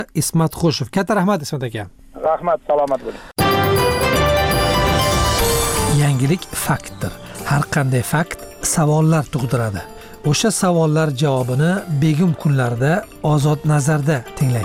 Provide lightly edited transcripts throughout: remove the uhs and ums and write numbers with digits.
Ismat Xo'shev. Katta rahmat Ismat aka. Rahmat, salomat bo'ling. Yangilik faktdir. Har qanday fakt savollar tug'diradi. O'sha savollar javobini begim kunlarda Ozod nazarda tinglang.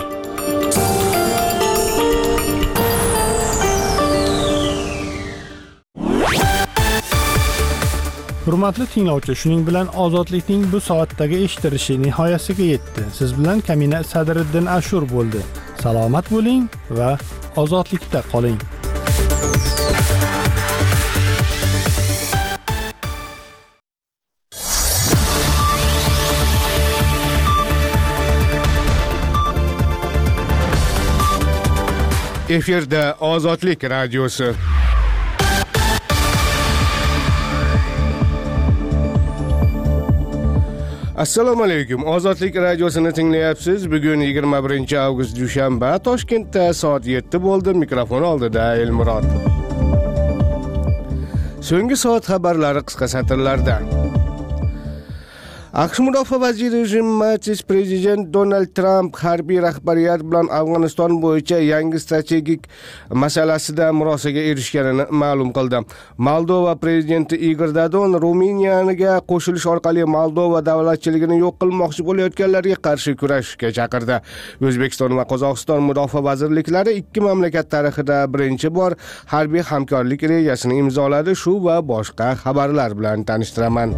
Hurmatli tinglovchi, shuning bilan Ozodlikning bu soatdagi eshittirishi nihoyasiga yetdi. Siz bilan Kamina Sadriddin Ashur bo'ldi. Salomat bo'ling va ozodlikda qoling. Efirda Ozodlik radiosi. Assalomu alaykum. Ozodlik radiosini tinglayapsiz. Bugun 21 avgust dushanba. Toshkentda soat 7 bo'ldi. Mikrofon oldida Elmurod. So'nggi soat xabarlari qisqa satrlarda. AQSh Mudofaa vaziri Jim Mattis prezident Donald Trump harbiy rahbariyat bilan Afg'oniston bo'yicha yangi strategik masalasida murosaga erishganini ma'lum qildi. Moldova prezidenti Igor Dodon Ruminiyaga qo'shilish orqali Moldova davlatchiligini yo'q qilmoqchi bo'layotganlarga qarshi kurashishga chaqirdi. O'zbekiston va Qozog'iston mudofaa vazirliklari ikki mamlakat tarixida birinchi bor harbiy hamkorlik rejasini imzoladi. Shu va boshqa xabarlar bilan tanishtiraman.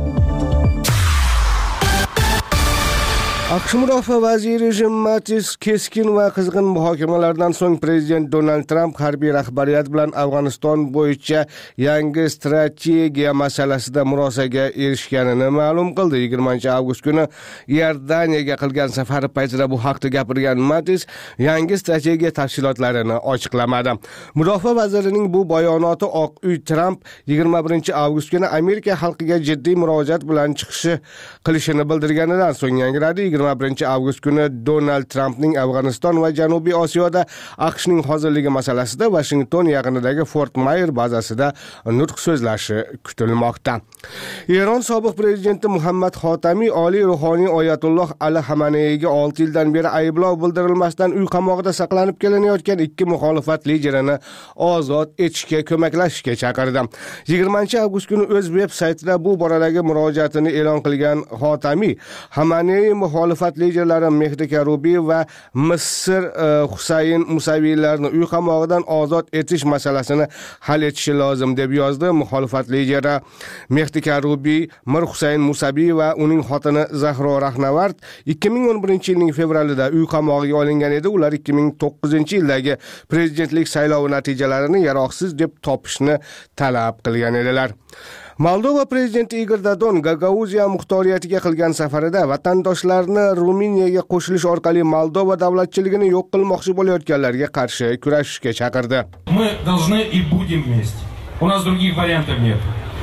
AQSh Mudofaa vaziri Jim Mattis keskin va qizg'in muhokamalardan so'ng prezident Donald Trump harbiy rahbariyat bilan Afg'oniston bo'yicha yangi strategiya masalasida murosaga erishganini ma'lum qildi. 20-avgust kuni Iordaniyaga qilgan safari paytida bu haqda gapirgan Mattis yangi strategiya tafsilotlarini ochiqlamadi. Mudofaa vazirining bu bayonoti Oq uy Trump 21-avgust kuni Amerika xalqiga jiddiy murojaat bilan qilishini bildirganidan so'ng yangradi. 21-avgust kuni Donald Trumpning Afg'oniston va Janubiy Osiyoda AQShning hozirligi masalasida Washington yaqinidagi Fort Myers bazasida nutq so'zlashi kutilmoqda. Eron sobiq prezidenti Muhammad Xotamiy Oliy ruhoniy Oyatulloh Ali Xameneiga 6 yildan beri ayblov bildirilmasdan uy qamog'ida saqlanib kelinayotgan ikki muxolifat liderini ozod etishga ko'maklashishga chaqirdi. 20-avgust kuni o'z veb-saytida bu boradagi murojaatini e'lon qilgan Xotamiy Xamenei muxolifat liderlari Mehdi Karubiy va Misr Husayn Musaviylarni uy qamog'idan ozod etish masalasini hal etishi lozim deb yozdi. Muxolifat lideri Mehdi Karubiy, Mir Husayn Musaviy va uning xotini Zahro Rahnavard 2011-yilning fevralida uy qamog'iga olingan edi. Ular 2009-yildagi prezidentlik saylovi natijalarini yaroqsiz deb topishni talab qilgan edilar. Moldova prezidenti Igor Dodon Gagauziya muxtoriyatiga qilgan safarida vatandoshlarni Ruminiyaga qo'shilish orqali Moldova davlatchiligini yo'q qilmoqchi bo'layotganlarga qarshi kurashishga chaqirdi. Мы должны и будем вместе. У нас других вариантов нет.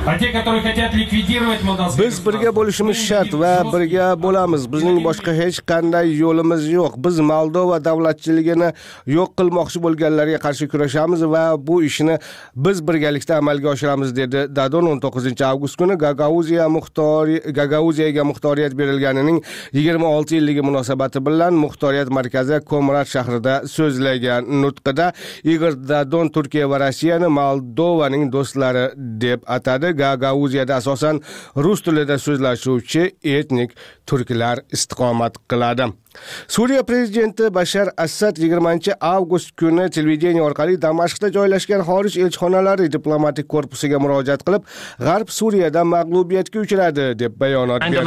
Biz birga bo'lishimiz shart va birga bo'lamiz. Bizning boshqa hech qanday yo'limiz yo'q. Biz Moldova davlatchiligini yo'q qilmoqchi bo'lganlarga qarshi kurashamiz va bu ishni biz birgalikda amalga oshiramiz dedi Dodon 19-avgust kuni Gagauziyaga muxtoriyat berilganining 26 yilligi munosabati bilan muxtoriyat markazi Komrat shahrida so'zlagan nutqida Igor Dodon Turkiya va Rossiyani Moldovaning do'stlari deb atadi. Gagauziyada asosan rus tilida so'zlashuvchi etnik turklar istiqomat qiladi. Suriya prezidenti Bashar Asad 20-avgust kuni televideniya orqali Damashqda joylashgan xorij elchixonalari diplomatik korpusiga murojaat qilib, G'arb Suriyada mag'lubiyatga uchradi deb bayonot berdi.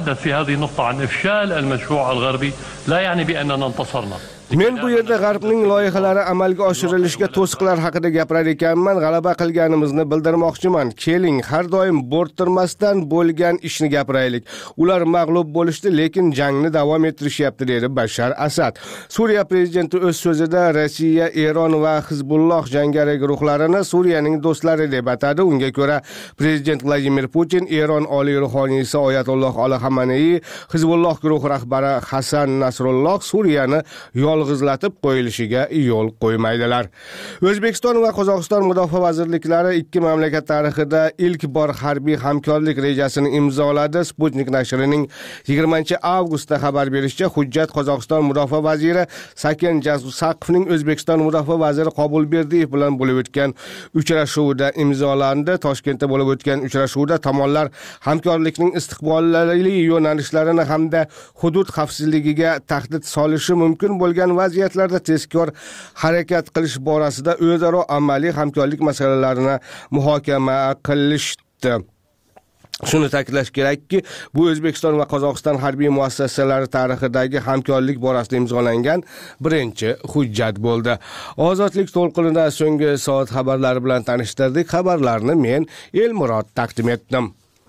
Men bu yerda G'arbning loyihalari amalga oshirilishiga to'siqlar haqida gapirar ekanman, g'alaba qilganimizni bildirmoqchiman. Keling, har doim bo'rttirmasdan bo'lgan ishni gapiraylik. Ular mag'lub bo'lishdi, lekin jangni davom ettirishyapti dedi Bashar Asad. Suriya prezidenti o'z so'zida Rossiya, Eron va Hizbulloh jangari guruhlarini Suriyaning do'stlari deb atadi. Unga ko'ra, prezident Vladimir Putin, Eron oliy ruhoniysi Oyatulloh Ali Xamenei, Hizbulloh guruhi rahbari Hasan Nasrulloh Suriyani yolg'izlatib qo'yilishiga yo'l qo'ymaydilar. O'zbekiston va Qozog'iston mudofaa vazirliklari ikki mamlakat tarixida ilk bor harbiy hamkorlik rejasini imzoladi. Sputnik nashrining 20-avgustda xabar berishicha, hujjat Qozog'iston mudofaa vaziri Saken Jasaqovning O'zbekiston mudofaa vaziri Qobulberdiyev bilan bo'lib o'tgan uchrashuvda imzolandi. Toshkentda bo'lib o'tgan uchrashuvda tomonlar hamkorlikning istiqbolli yo'nalishlarini hamda hudud xavfsizligiga tahdid solishi mumkin bo'lgan vaziyatlarda tezkor harakat qilish borasida o'zaro amaliy hamkorlik masalalarini muhokama qilishdi. Shuni ta'kidlash kerakki, bu O'zbekiston va Qozog'iston harbiy muassasalari tarixidagi hamkorlik borasida imzolangan birinchi hujjat bo'ldi. Ozodlik to'lqinida so'nggi soat xabarlari bilan tanishtirdik. Xabarlarni men Elmurod taqdim etdim.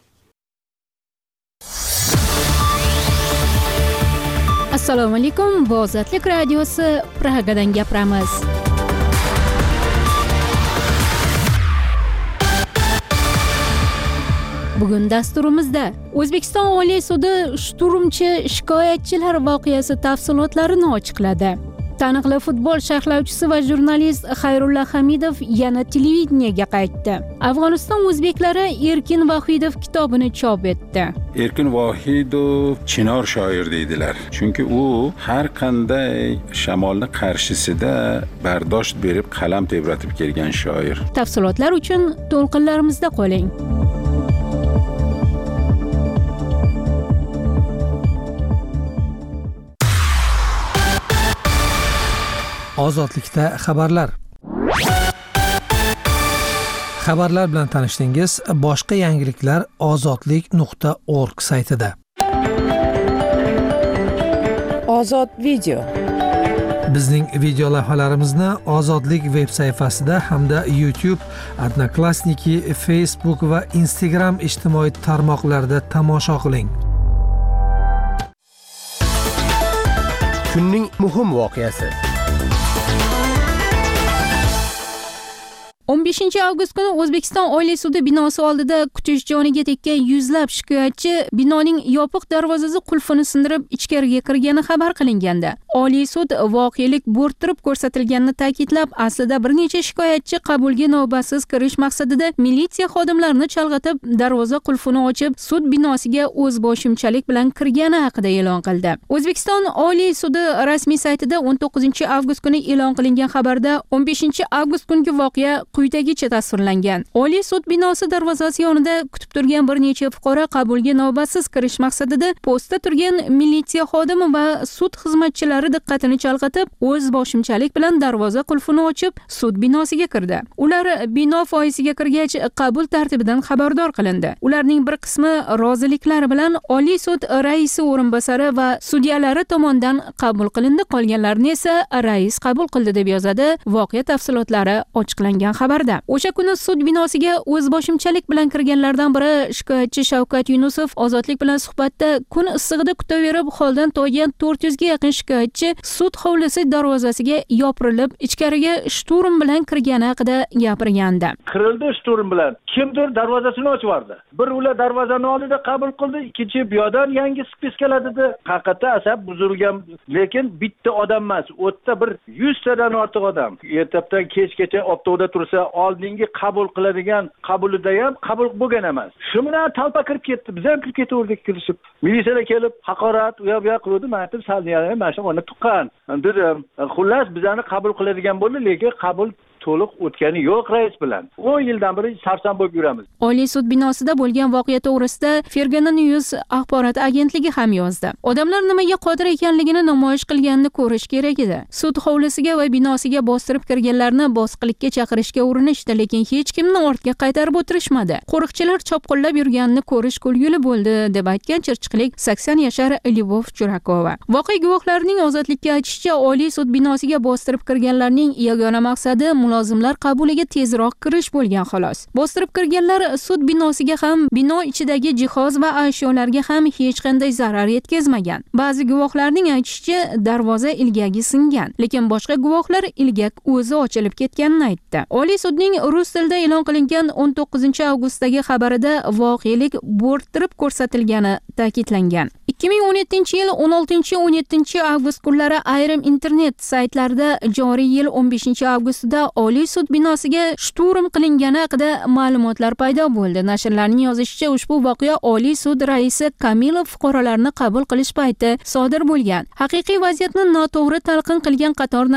Assalomu alaykum. Bu Ozodlik radiosi Pragadan gapiramiz. Bugun dasturimizda O'zbekiston Oliy sudi shturmchi shikoyatchilar voqeasi tafsilotlarini ochiqladi. Taniqli futbol sharhlovchisi va jurnalist Xayrulla Hamidov yana televideniyega qaytdi. Afg'oniston o'zbeklari Erkin Vohidov kitobini chop etdi. Erkin Vohidov chinor shoir deydilar. Chunki u har qanday shamolni qarshisida bardosh berib qalam tebratib kelgan shoir. Tafsilotlar uchun to'lqinlarimizda qoling. Ozodlikda xabarlar. Xabarlar bilan tanishdingiz. Boshqa yangiliklar ozodlik.org saytida. Ozod video. Bizning video lavhalarimizni Ozodlik veb sayfasida hamda YouTube, Odnoklassniki, Facebook va Instagram ijtimoiy tarmoqlarida tomosha qiling. Kunning muhim voqeasi. 15-avgust kuni O'zbekiston Oliy sudi binosi oldida kutish joniga tekkan yuzlab shikoyatchi binoning yopiq darvozasi qulfini sindirib ichkariga kirgani xabar qilingandi. Oliy sud voqelik bo'rttirib ko'rsatilganini ta'kidlab, aslida bir necha shikoyatchi qabulga navbatsiz kirish maqsadida militsiya xodimlarini chalg'itib, darvoza qulfini ochib, sud binosiga o'z boshimchalik bilan kirgani haqida e'lon qildi. O'zbekiston Oliy sudi rasmiy saytida 19-avgust kuni e'lon qilingan xabarda 15-avgust kungi voqea quyidagicha tasvirlangan. Oliy sud binosi darvozasi yonida kutib turgan bir necha fuqaro qabulga navbatsiz kirish maqsadida postda turgan militsiya xodimi va sud xizmatchilari diqqatini chalg'itib, o'z boshimchalik bilan darvoza qulfini ochib, sud binosiga kirdi. Ular bino foyisiga kirgach, qabul tartibidan xabardor qilindi. Ularning bir qismi roziliklari bilan Oliy sud raisi o'rinbosari va sudyalari tomonidan qabul qilindi, qolganlarini esa rais qabul qildi deb yozadi voqea tafsilotlari ochiqlangan xabarda. O'sha kuni sud binosiga o'z boshimchalik bilan kirganlardan biri shikoyatchi Shavkat Yunusov Ozodlik bilan suhbatda kun issig'ida kutaverib holdan toygan 400 ga yaqin shikoyatchi sud hovlisi darvozasiga yopirilib ichkariga shturm bilan kirgani haqida gapirgandi. Kirildi shturm bilan. Kimdir darvozasini ochib yubordi. Bir ular darvozani oldida qabul qildi, ikkinchi bu yoqdan yangi spiskalar dedi. Haqiqatda asab buzilgan, lekin bitta odam emas, o'tda bir 100 tadan ortiq odam. Ertapdan kechgacha optovda tursa, oldingi qabul qiladigan qabulida ham qabul bo'lgan emas. Shu bilan talpa kirib ketdi. Biz ham kirib ketaverdik kirishib. Militsiyalar kelib haqorat u yoq qildi. Men aytdim, "Salniyani mana shu o'rni tuqqan." Dedim, "Xullas bizani qabul qiladigan bo'ldi, lekin qabul to'liq o'tgani yo'q rais bilan. 10 yildan beri sarson bo'lib yuramiz." Oliy sud binosida bo'lgan voqea to'g'risida Fergana News axborot agentligi ham yozdi. Odamlar nimaga qodir ekanligini namoyish qilganini ko'rish kerak edi. Sud hovlisiga va binosiga bostirib kirganlarni bosqilikka chaqirishga urinishdi, lekin hech kimni ortga qaytarib o'tirishmadi. Qo'riqchilar chopqillab yurganini ko'rish kulgili bo'ldi, deb aytgan chirchiqlik 80 yashar Lyubov Churakova. Voqea guvohlarining Ozodlikka aytishicha, Oliy sud binosiga bostirib kirganlarning yagona maqsadi mulozimlar qabuliga tezroq kirish bo'lgan xolos. Bostirib kirganlar sud binosiga ham, bino ichidagi jihoz va ashyolarga ham hech qanday zarar yetkazmagan. Ba'zi guvohlarning aytishicha, darvoza ilgagi singan, lekin boshqa guvohlar ilgak o'zi ochilib ketganini aytdi. Oliy sudning rus tilida e'lon qilingan 19-avgustdagi xabarida voqelik bo'rttirib ko'rsatilgani ta'kidlangan. 2017-yil 16-17 kunlari ayrim internet saytlarida joriy yil 15-avgustida Oliy sud binosiga shturm qilingani haqida ma'lumotlar paydo bo'ldi. Nashrlarning yozishicha, ushbu voqea Oliy sud raisi Kamilov fuqarolarni qabul qilish payti sodir bo'lgan. Haqiqiy vaziyatni noto'g'ri talqin qilgan qator